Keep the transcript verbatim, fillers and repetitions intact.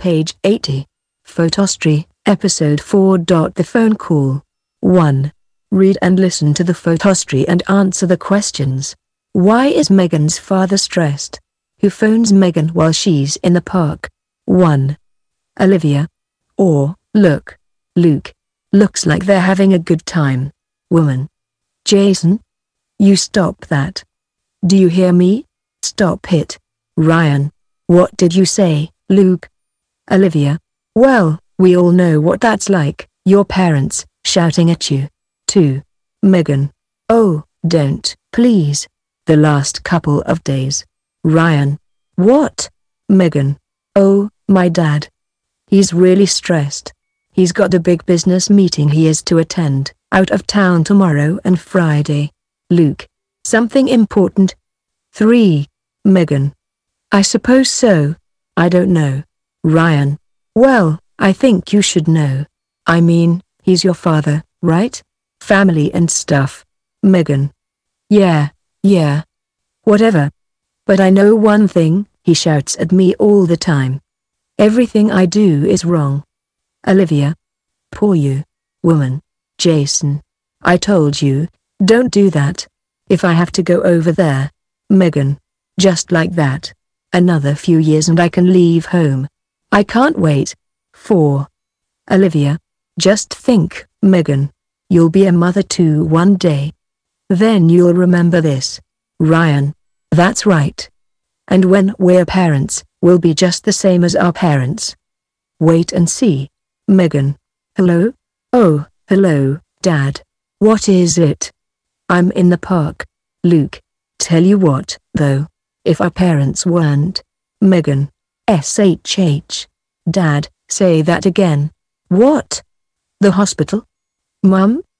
Page eighty. Photostory, Episode four. The phone call. one. Read and listen to the photostory and answer the questions. Why is Megan's father stressed? Who phones Megan while she's in the park? one. Olivia. Or, look. Luke. Looks like they're having a good time. Woman. Jason? You stop that. Do you hear me? Stop it. Ryan. What did you say, Luke? Olivia. Well, we all know what that's like, your parents, shouting at you. two. Megan. Oh, don't, please. The last couple of days. Ryan. What? Megan. Oh, my dad. He's really stressed. He's got a big business meeting he is to attend, out of town tomorrow and Friday. Luke. Something important? three. Megan. I suppose so. I don't know. Ryan. Well, I think you should know. I mean, he's your father, right? Family and stuff. Megan. Yeah, yeah. Whatever. But I know one thing, he shouts at me all the time. Everything I do is wrong. Olivia. Poor you. Woman. Jason. I told you, don't do that. If I have to go over there. Megan. Just like that. Another few years and I can leave home. I can't wait. four. Olivia. Just think, Megan. You'll be a mother too one day. Then you'll remember this. Ryan. That's right. And when we're parents, we'll be just the same as our parents. Wait and see. Megan. Hello? Oh, hello, Dad. What is it? I'm in the park. Luke. Tell you what, though. If our parents weren't. Megan. S H H. Dad, say that again. What? The hospital? Mum?